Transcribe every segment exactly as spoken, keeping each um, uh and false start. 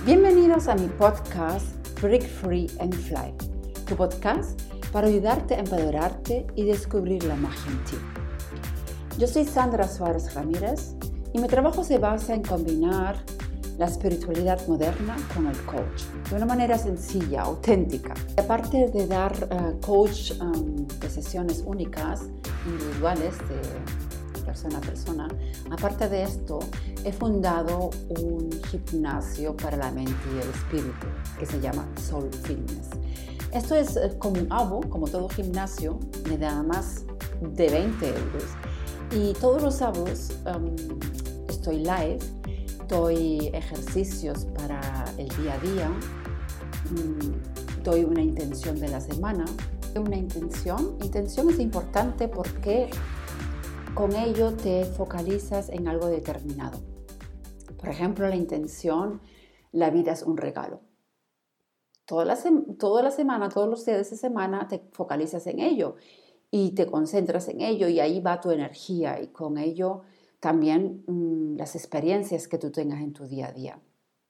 Bienvenidos a mi podcast Break Free and Fly, tu podcast para ayudarte a empoderarte y descubrir la magia en ti. Yo soy Sandra Suárez Ramírez y mi trabajo se basa en combinar la espiritualidad moderna con el coach de una manera sencilla, auténtica. Aparte de dar uh, coach um, de sesiones únicas, individuales, de persona a persona, aparte de esto, he fundado un gimnasio para la mente y el espíritu que se llama Soul Fitness. Esto es como un abo, como todo gimnasio, me da más de veinte euros. Y todos los abos um, estoy live, doy ejercicios para el día a día, um, doy una intención de la semana. Una intención, intención es importante porque con ello te focalizas en algo determinado. Por ejemplo, la intención, la vida es un regalo. Toda la, se- toda la semana, todos los días de esa semana te focalizas en ello y te concentras en ello y ahí va tu energía y con ello también mmm, las experiencias que tú tengas en tu día a día.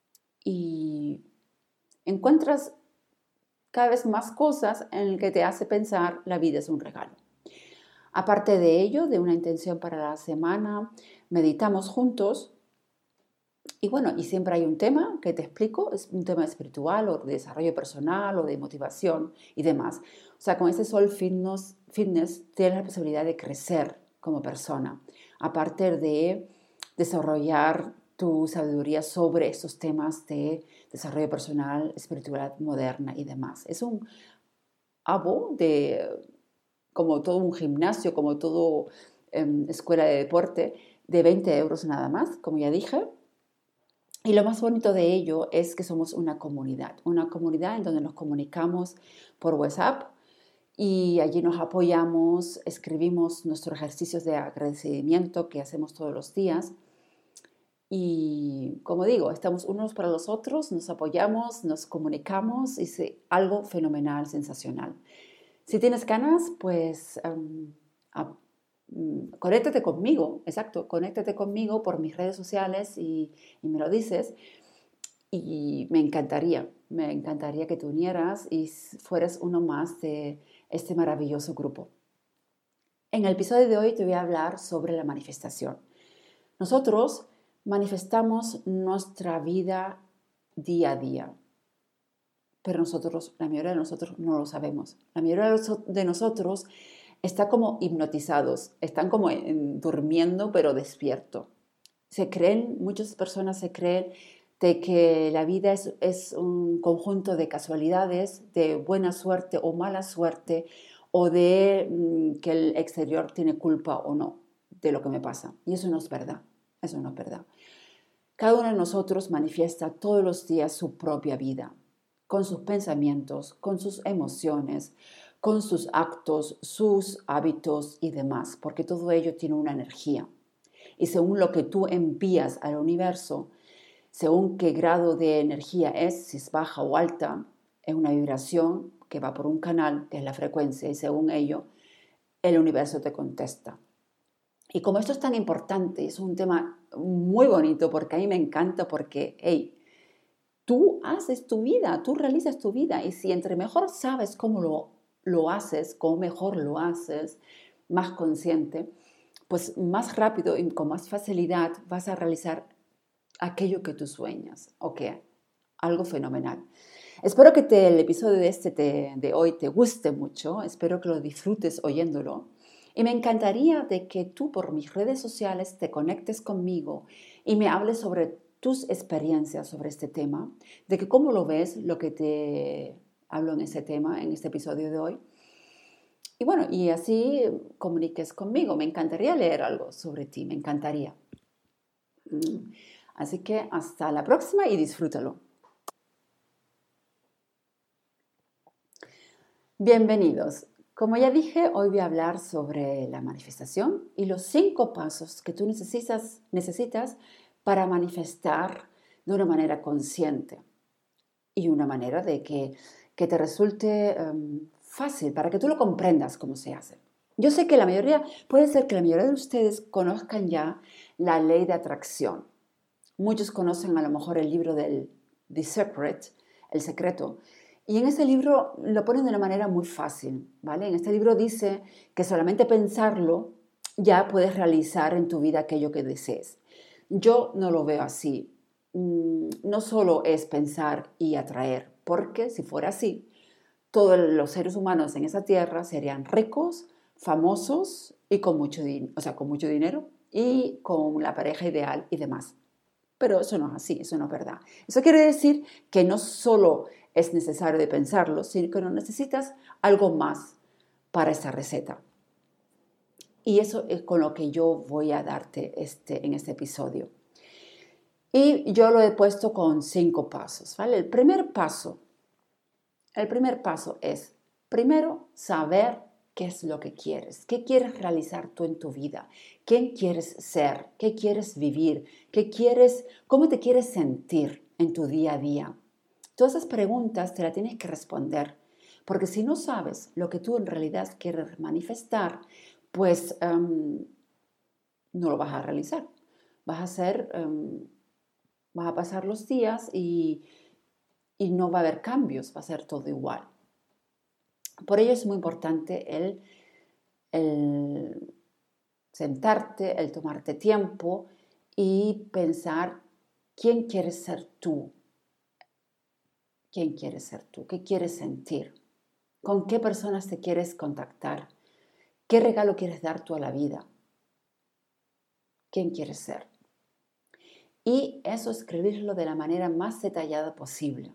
Y encuentras cada vez más cosas en las que te hace pensar la vida es un regalo. Aparte de ello, de una intención para la semana, meditamos juntos y bueno, y siempre hay un tema que te explico, es un tema espiritual o de desarrollo personal o de motivación y demás. O sea, con ese Soul Fitness, fitness tienes la posibilidad de crecer como persona, aparte de desarrollar tu sabiduría sobre estos temas de desarrollo personal, espiritualidad moderna y demás. Es un abo de, como todo un gimnasio, como todo eh, escuela de deporte, de veinte euros nada más, como ya dije. Y lo más bonito de ello es que somos una comunidad, una comunidad en donde nos comunicamos por WhatsApp y allí nos apoyamos, escribimos nuestros ejercicios de agradecimiento que hacemos todos los días. Y como digo, estamos unos para los otros, nos apoyamos, nos comunicamos y es algo fenomenal, sensacional. Si tienes ganas, pues um, a, um, conéctate conmigo, exacto, conéctate conmigo por mis redes sociales y, y me lo dices. Y me encantaría, me encantaría que te unieras y fueras uno más de este maravilloso grupo. En el episodio de hoy te voy a hablar sobre la manifestación. Nosotros manifestamos nuestra vida día a día. Pero nosotros, la mayoría de nosotros no lo sabemos. La mayoría de nosotros está como hipnotizados, están como en, durmiendo pero despierto. Se creen, muchas personas se creen de que la vida es, es un conjunto de casualidades, de buena suerte o mala suerte, o de mm, que el exterior tiene culpa o no de lo que me pasa. Y eso no es verdad, eso no es verdad. Cada uno de nosotros manifiesta todos los días su propia vida, con sus pensamientos, con sus emociones, con sus actos, sus hábitos y demás, porque todo ello tiene una energía. Y según lo que tú envías al universo, según qué grado de energía es, si es baja o alta, es una vibración que va por un canal, que es la frecuencia, y según ello, el universo te contesta. Y como esto es tan importante, es un tema muy bonito, porque a mí me encanta, porque, hey, tú haces tu vida, tú realizas tu vida y si entre mejor sabes cómo lo, lo haces, cómo mejor lo haces, más consciente, pues más rápido y con más facilidad vas a realizar aquello que tú sueñas. Ok, algo fenomenal. Espero que te, el episodio de, este te, de hoy te guste mucho, espero que lo disfrutes oyéndolo y me encantaría de que tú por mis redes sociales te conectes conmigo y me hables sobre tus experiencias sobre este tema, de que cómo lo ves, lo que te hablo en ese tema, en este episodio de hoy. Y bueno, y así comuniques conmigo. Me encantaría leer algo sobre ti, me encantaría. Así que hasta la próxima y disfrútalo. Bienvenidos. Como ya dije, hoy voy a hablar sobre la manifestación y los cinco pasos que tú necesitas, necesitas para manifestar de una manera consciente y una manera de que, que te resulte um, fácil, para que tú lo comprendas cómo se hace. Yo sé que la mayoría, puede ser que la mayoría de ustedes conozcan ya la ley de atracción. Muchos conocen a lo mejor el libro del The Secret, El Secreto. Y en ese libro lo ponen de una manera muy fácil, ¿vale? En este libro dice que solamente pensarlo ya puedes realizar en tu vida aquello que desees. Yo no lo veo así. No solo es pensar y atraer, porque si fuera así, todos los seres humanos en esa tierra serían ricos, famosos y con mucho, o sea, con mucho dinero y con la pareja ideal y demás. Pero eso no es así, eso no es verdad. Eso quiere decir que no solo es necesario de pensarlo, sino que no necesitas algo más para esta receta. Y eso es con lo que yo voy a darte este, en este episodio. Y yo lo he puesto con cinco pasos, ¿vale? El primer paso, el primer paso es, primero, saber qué es lo que quieres, qué quieres realizar tú en tu vida, quién quieres ser, qué quieres vivir, qué quieres, cómo te quieres sentir en tu día a día. Todas esas preguntas te las tienes que responder, porque si no sabes lo que tú en realidad quieres manifestar, pues um, no lo vas a realizar. Vas a hacer, um, vas a pasar los días y, y no va a haber cambios, va a ser todo igual. Por ello es muy importante el, el sentarte, el tomarte tiempo y pensar quién quieres ser tú. ¿Quién quieres ser tú? ¿Qué quieres sentir? ¿Con qué personas te quieres contactar? ¿Qué regalo quieres dar tú a la vida? ¿Quién quieres ser? Y eso escribirlo de la manera más detallada posible.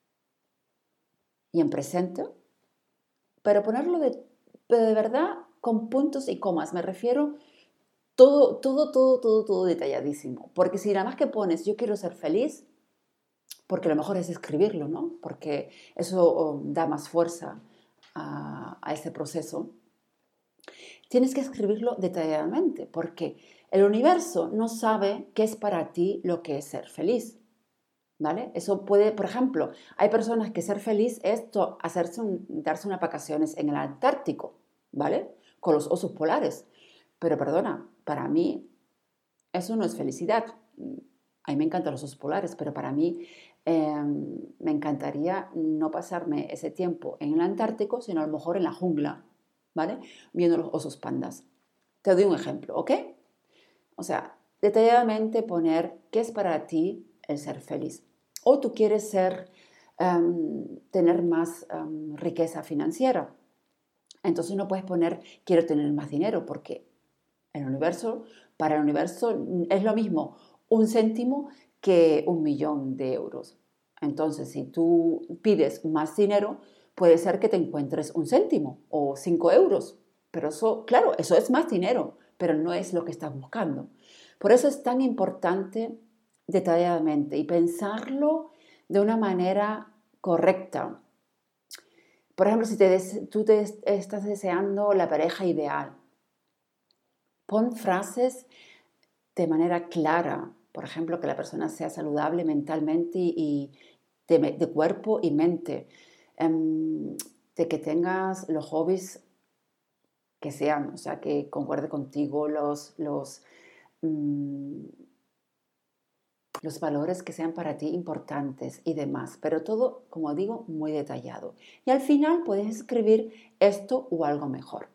Y en presente, pero ponerlo de, de verdad con puntos y comas. Me refiero todo, todo, todo, todo, todo detalladísimo. Porque si nada más que pones yo quiero ser feliz, porque lo mejor es escribirlo, ¿no? Porque eso da más fuerza a, a ese proceso. Tienes que escribirlo detalladamente, porque el universo no sabe qué es para ti lo que es ser feliz, ¿vale? Eso puede, por ejemplo, hay personas que ser feliz es to- hacerse un- darse unas vacaciones en el Antártico, ¿vale? Con los osos polares. Pero perdona, para mí eso no es felicidad. A mí me encantan los osos polares, pero para mí eh, me encantaría no pasarme ese tiempo en el Antártico, sino a lo mejor en la jungla, ¿vale? Viendo los osos pandas. Te doy un ejemplo, ¿ok? O sea, detalladamente poner qué es para ti el ser feliz. O tú quieres ser, um, tener más um, riqueza financiera. Entonces no puedes poner quiero tener más dinero porque el universo, para el universo es lo mismo un céntimo que un millón de euros. Entonces, si tú pides más dinero, puede ser que te encuentres un céntimo o cinco euros. Pero eso, claro, eso es más dinero, pero no es lo que estás buscando. Por eso es tan importante detalladamente y pensarlo de una manera correcta. Por ejemplo, si te des, tú te estás deseando la pareja ideal, pon frases de manera clara. Por ejemplo, que la persona sea saludable mentalmente y de, de cuerpo y mente. Um, de que tengas los hobbies que sean, o sea, que concuerde contigo los, los, um, los valores que sean para ti importantes y demás. Pero todo, como digo, muy detallado. Y al final puedes escribir esto o algo mejor.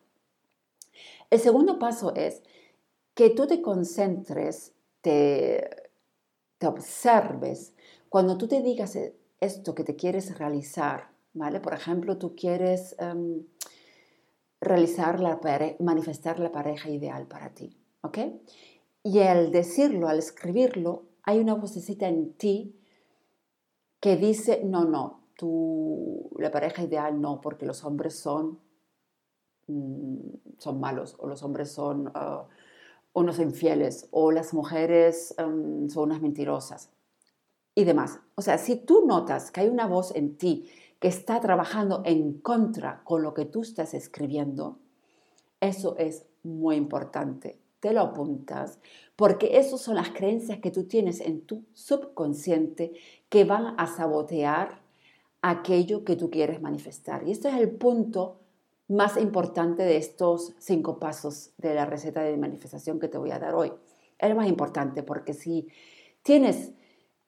El segundo paso es que tú te concentres, te, te observes. Cuando tú te digas esto que te quieres realizar, ¿vale? Por ejemplo, tú quieres um, realizar la pare- manifestar la pareja ideal para ti, ¿ok? Y al decirlo, al escribirlo, hay una vocecita en ti que dice, no, no, tú, la pareja ideal no, porque los hombres son, mm, son malos o los hombres son uh, unos infieles o las mujeres um, son unas mentirosas y demás. O sea, si tú notas que hay una voz en ti que está trabajando en contra con lo que tú estás escribiendo, eso es muy importante. Te lo apuntas porque esas son las creencias que tú tienes en tu subconsciente que van a sabotear aquello que tú quieres manifestar. Y este es el punto más importante de estos cinco pasos de la receta de manifestación que te voy a dar hoy. Es el más importante porque si tienes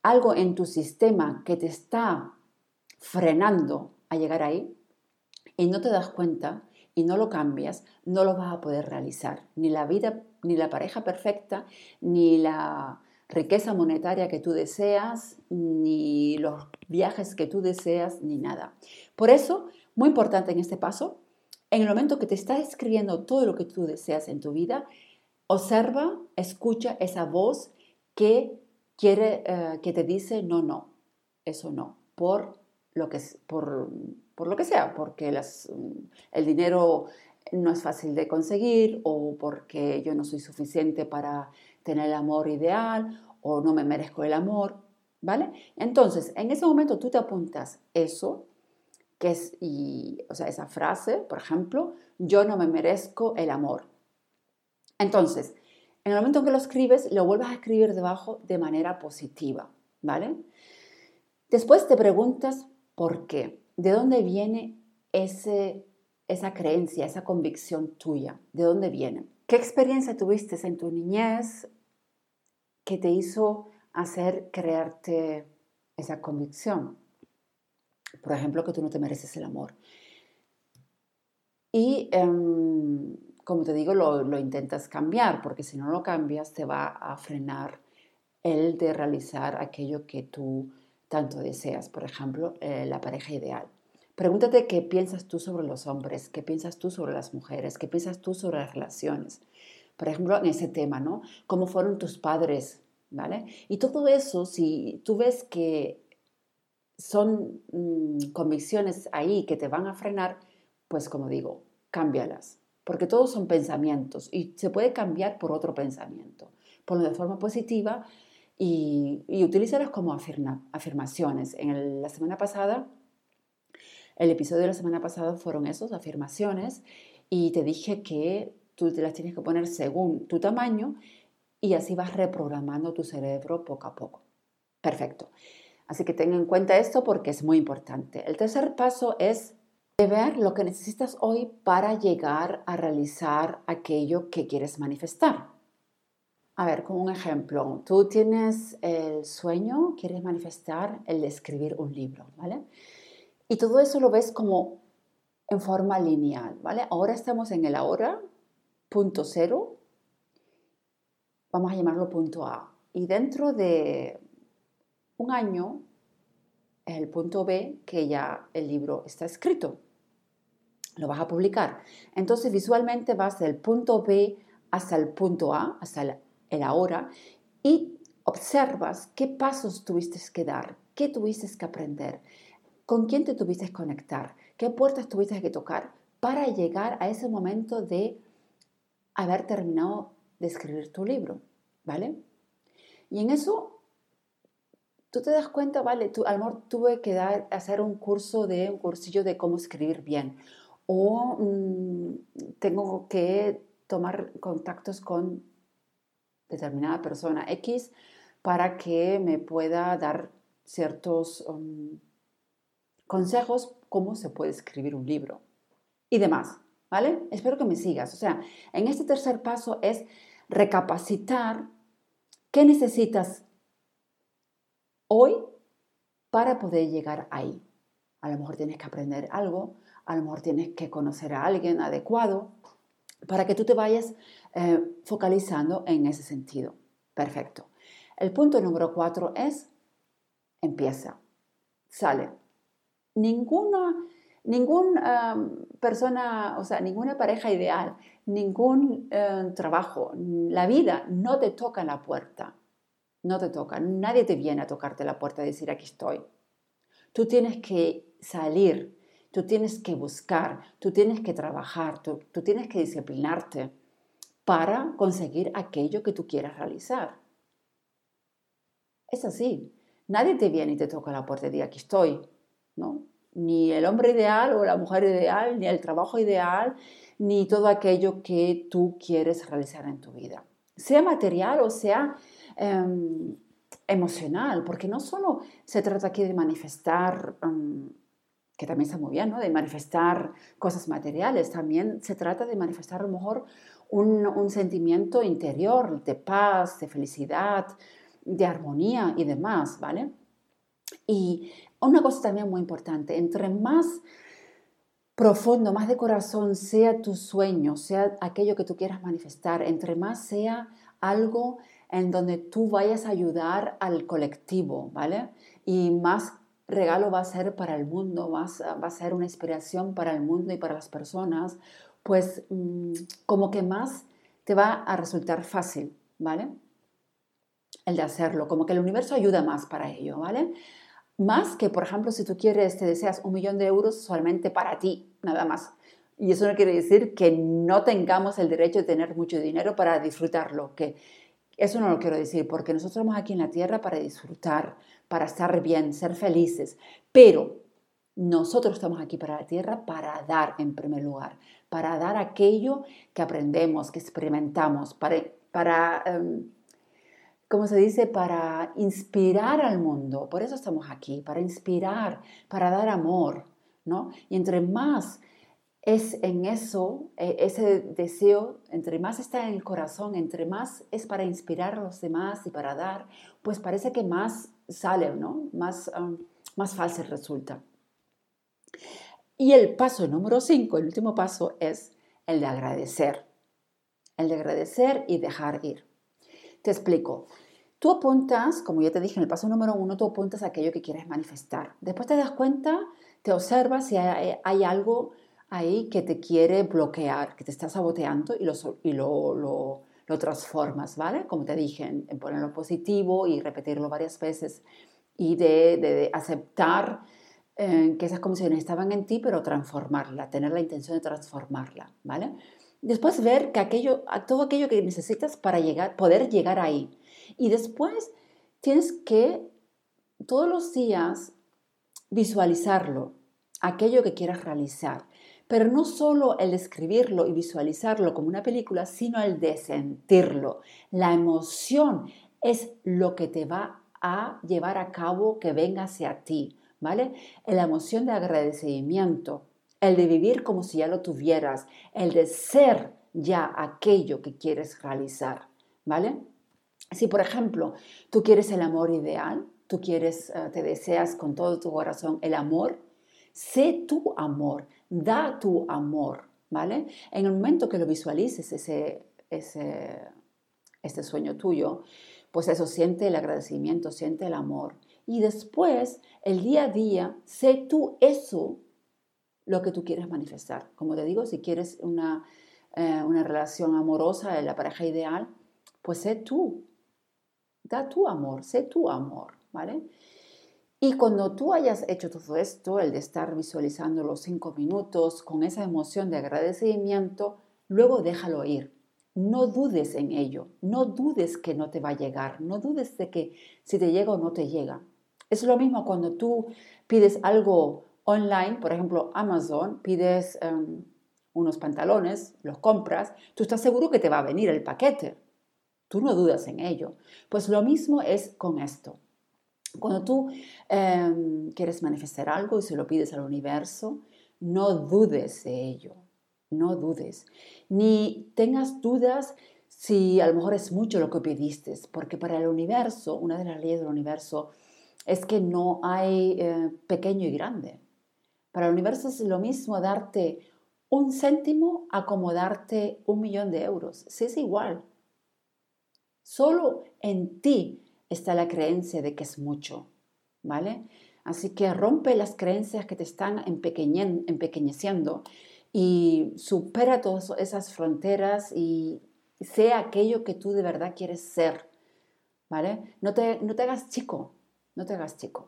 algo en tu sistema que te está frenando a llegar ahí y no te das cuenta y no lo cambias, no lo vas a poder realizar. Ni la vida, ni la pareja perfecta, ni la riqueza monetaria que tú deseas, ni los viajes que tú deseas, ni nada. Por eso, muy importante en este paso, en el momento que te estás escribiendo todo lo que tú deseas en tu vida, observa, escucha esa voz que quiere, eh, que te dice no, no, eso no, por lo que, por, por lo que sea, porque las, el dinero no es fácil de conseguir o porque yo no soy suficiente para tener el amor ideal o no me merezco el amor, ¿vale? Entonces, en ese momento tú te apuntas eso, que es, y, o sea, esa frase, por ejemplo, yo no me merezco el amor. Entonces, en el momento en que lo escribes, lo vuelves a escribir debajo de manera positiva, ¿vale? Después te preguntas por qué, de dónde viene ese, esa creencia, esa convicción tuya, de dónde viene. ¿Qué experiencia tuviste en tu niñez que te hizo hacer crearte esa convicción? Por ejemplo, que tú no te mereces el amor. Y um, como te digo, lo, lo intentas cambiar, porque si no lo cambias te va a frenar el de realizar aquello que tú tanto deseas, por ejemplo, eh, la pareja ideal. Pregúntate qué piensas tú sobre los hombres, qué piensas tú sobre las mujeres, qué piensas tú sobre las relaciones. Por ejemplo, en ese tema, ¿no? ¿Cómo fueron tus padres? ¿Vale? Y todo eso, si tú ves que son mmm, convicciones ahí que te van a frenar, pues como digo, cámbialas, porque todos son pensamientos y se puede cambiar por otro pensamiento. Ponlo de forma positiva y, y utilízalas como afirma, afirmaciones. En el, la semana pasada, el episodio de la semana pasada fueron esos, afirmaciones, y te dije que tú te las tienes que poner según tu tamaño y así vas reprogramando tu cerebro poco a poco. Perfecto. Así que ten en cuenta esto porque es muy importante. El tercer paso es ver lo que necesitas hoy para llegar a realizar aquello que quieres manifestar. A ver, como un ejemplo, tú tienes el sueño, quieres manifestar el de escribir un libro, ¿vale? Y todo eso lo ves como en forma lineal, ¿vale? Ahora estamos en el ahora, punto cero, vamos a llamarlo punto A. Y dentro de un año es el punto B, que ya el libro está escrito. Lo vas a publicar. Entonces visualmente vas del punto B hasta el punto A, hasta el, el ahora, y observas qué pasos tuviste que dar, qué tuviste que aprender, con quién te tuviste que conectar, qué puertas tuviste que tocar para llegar a ese momento de haber terminado de escribir tu libro, ¿vale? Y en eso tú te das cuenta, vale, tú, a lo mejor tuve que dar, hacer un curso de un cursillo de cómo escribir bien o mmm, tengo que tomar contactos con determinada persona X para que me pueda dar ciertos um, consejos cómo se puede escribir un libro y demás, ¿vale? Espero que me sigas. O sea, en este tercer paso es recapacitar qué necesitas hoy para poder llegar ahí. A lo mejor tienes que aprender algo, a lo mejor tienes que conocer a alguien adecuado para que tú te vayas eh, focalizando en ese sentido. Perfecto. El punto número cuatro es, empieza, sale. Ninguna, ninguna um, persona, o sea, ninguna pareja ideal, ningún uh, trabajo, la vida no te toca la puerta. No te toca, nadie te viene a tocarte la puerta y decir aquí estoy. Tú tienes que salir, tú tienes que buscar, tú tienes que trabajar, tú, tú tienes que disciplinarte para conseguir aquello que tú quieras realizar. Es así. Nadie te viene y te toca la puerta y dice aquí estoy, ¿no? Ni el hombre ideal o la mujer ideal, ni el trabajo ideal, ni todo aquello que tú quieres realizar en tu vida. Sea material o sea eh, emocional, porque no solo se trata aquí de manifestar, um, que también está muy bien, ¿no? De manifestar cosas materiales, también se trata de manifestar a lo mejor un, un sentimiento interior de paz, de felicidad, de armonía y demás, ¿vale? Y una cosa también muy importante, entre más profundo, más de corazón sea tu sueño, sea aquello que tú quieras manifestar, entre más sea algo en donde tú vayas a ayudar al colectivo, ¿vale? Y más regalo va a ser para el mundo, más va a ser una inspiración para el mundo y para las personas, pues mmm, como que más te va a resultar fácil, ¿vale? El de hacerlo, como que el universo ayuda más para ello, ¿vale? Más que, por ejemplo, si tú quieres, te deseas un millón de euros solamente para ti, nada más. Y eso no quiere decir que no tengamos el derecho de tener mucho dinero para disfrutarlo, que eso no lo quiero decir, porque nosotros estamos aquí en la tierra para disfrutar, para estar bien, ser felices, pero nosotros estamos aquí para la tierra para dar en primer lugar, para dar aquello que aprendemos, que experimentamos, para, para um, ¿cómo se dice? Para inspirar al mundo. Por eso estamos aquí, para inspirar, para dar amor, ¿no? Y entre más es en eso, ese deseo, entre más está en el corazón, entre más es para inspirar a los demás y para dar, pues parece que más sale, ¿no? Más, um, más fácil resulta. Y el paso número cinco, el último paso, es el de agradecer. El de agradecer y dejar ir. Te explico. Tú apuntas, como ya te dije en el paso número uno, tú apuntas aquello que quieres manifestar. Después te das cuenta, te observas si hay, hay algo ahí que te quiere bloquear, que te está saboteando y lo, y lo, lo, lo transformas, ¿vale? Como te dije, en, en ponerlo positivo y repetirlo varias veces y de, de, de aceptar eh, que esas condiciones estaban en ti, pero transformarla, tener la intención de transformarla, ¿vale? Después ver que aquello, todo aquello que necesitas para llegar, poder llegar ahí. Y después tienes que todos los días visualizarlo, aquello que quieras realizar. Pero no solo el escribirlo y visualizarlo como una película, sino el de sentirlo. La emoción es lo que te va a llevar a cabo que venga hacia ti, ¿vale? La emoción de agradecimiento, el de vivir como si ya lo tuvieras, el de ser ya aquello que quieres realizar, ¿vale? Si, por ejemplo, tú quieres el amor ideal, tú quieres, uh, te deseas con todo tu corazón el amor, sé tu amor, da tu amor, ¿vale? En el momento que lo visualices, ese, ese, este sueño tuyo, pues eso, siente el agradecimiento, siente el amor. Y después, el día a día, sé tú eso lo que tú quieres manifestar. Como te digo, si quieres una, eh, una relación amorosa, la pareja ideal, pues sé tú. Da tu amor, sé tu amor, ¿vale? Y cuando tú hayas hecho todo esto, el de estar visualizando los cinco minutos con esa emoción de agradecimiento, luego déjalo ir. No dudes en ello, no dudes que no te va a llegar, no dudes de que si te llega o no te llega. Es lo mismo cuando tú pides algo online, por ejemplo, Amazon, pides um, unos pantalones, los compras, tú estás seguro que te va a venir el paquete. Tú no dudas en ello. Pues lo mismo es con esto. Cuando tú eh, quieres manifestar algo y se lo pides al universo, no dudes de ello. No dudes. Ni tengas dudas si a lo mejor es mucho lo que pediste, porque para el universo, una de las leyes del universo es que no hay eh, pequeño y grande. Para el universo es lo mismo darte un céntimo a como darte un millón de euros. Sí, es igual. Solo en ti está la creencia de que es mucho, ¿vale? Así que rompe las creencias que te están empequeñeciendo y supera todas esas fronteras y sea aquello que tú de verdad quieres ser, ¿vale? No te, no te hagas chico, no te hagas chico.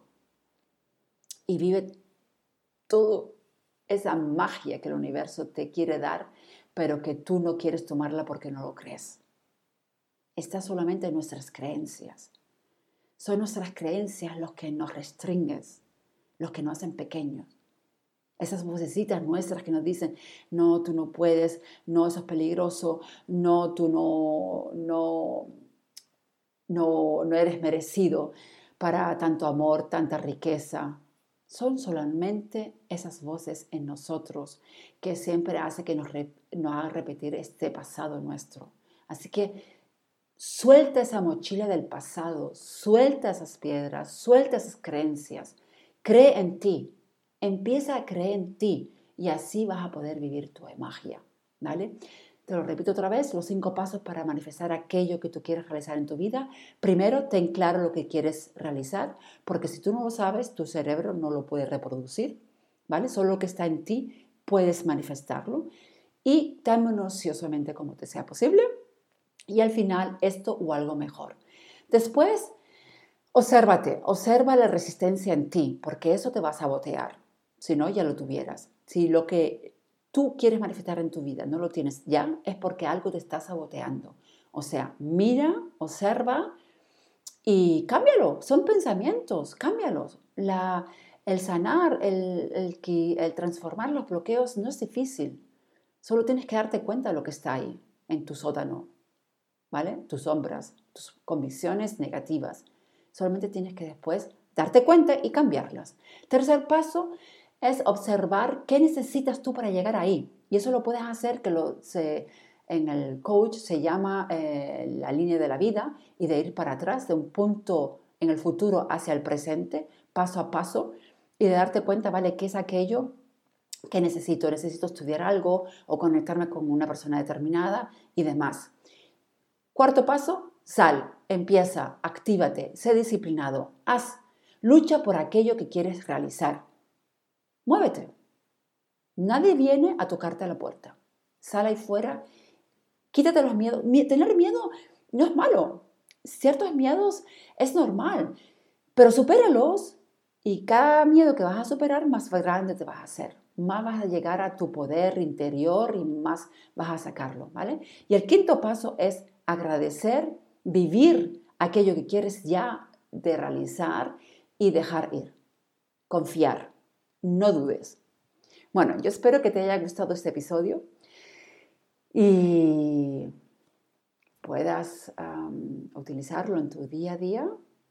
Y vive toda esa magia que el universo te quiere dar, pero que tú no quieres tomarla porque no lo crees. Está solamente en nuestras creencias. Son nuestras creencias los que nos restringen, los que nos hacen pequeños. Esas vocecitas nuestras que nos dicen, no, tú no puedes, no, eso es peligroso, no, tú no, no, no, no eres merecido para tanto amor, tanta riqueza. Son solamente esas voces en nosotros que siempre hace que nos, nos haga repetir este pasado nuestro. Así que Suelta esa mochila del pasado, suelta esas piedras, suelta esas creencias. Cree en ti, empieza a creer en ti y así vas a poder vivir tu magia, ¿vale? Te lo repito otra vez, los cinco pasos para manifestar aquello que tú quieres realizar en tu vida. Primero, ten claro lo que quieres realizar, porque si tú no lo sabes, tu cerebro no lo puede reproducir, ¿vale? Solo lo que está en ti puedes manifestarlo y tan minuciosamente como te sea posible. Y al final, esto o algo mejor. Después, obsérvate, observa la resistencia en ti, porque eso te va a sabotear. Si no, ya lo tuvieras. Si lo que tú quieres manifestar en tu vida no lo tienes ya, es porque algo te está saboteando. O sea, mira, observa y cámbialo. Son pensamientos, cámbialos. La, el sanar, el, el, el transformar los bloqueos no es difícil. Solo tienes que darte cuenta de lo que está ahí, en tu sótano, ¿vale? Tus sombras, tus convicciones negativas. Solamente tienes que después darte cuenta y cambiarlas. Tercer paso es observar qué necesitas tú para llegar ahí. Y eso lo puedes hacer, que lo, se, en el coach se llama eh, la línea de la vida, y de ir para atrás, de un punto en el futuro hacia el presente, paso a paso, y de darte cuenta, ¿vale? ¿Qué es aquello que necesito? Necesito estudiar algo o conectarme con una persona determinada y demás. Cuarto paso, sal, empieza, actívate, sé disciplinado, haz, lucha por aquello que quieres realizar. Muévete. Nadie viene a tocarte a la puerta. Sal ahí fuera, quítate los miedos. Tener miedo no es malo. Ciertos miedos es normal, pero supéralos y cada miedo que vas a superar, más grande te vas a hacer. Más vas a llegar a tu poder interior y más vas a sacarlo, ¿vale? Y el quinto paso es agradecer, vivir aquello que quieres ya de realizar y dejar ir. Confiar, no dudes. Bueno, yo espero que te haya gustado este episodio y puedas um, utilizarlo en tu día a día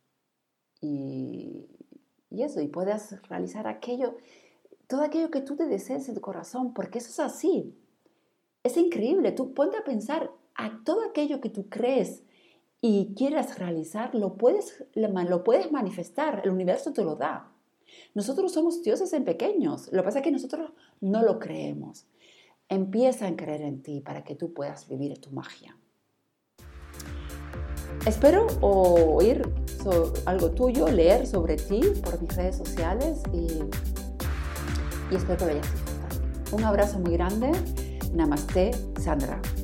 y, y eso, y puedas realizar aquello, todo aquello que tú te desees en tu corazón, porque eso es así. Es increíble. Tú ponte a pensar a todo aquello que tú crees y quieras realizar, lo puedes, lo puedes manifestar. El universo te lo da. Nosotros somos dioses en pequeños. Lo que pasa es que nosotros no lo creemos. Empieza a creer en ti para que tú puedas vivir tu magia. Espero oír so, algo tuyo, leer sobre ti por mis redes sociales y, y espero que lo hayas disfrutado. Un abrazo muy grande. Namaste, Sandra.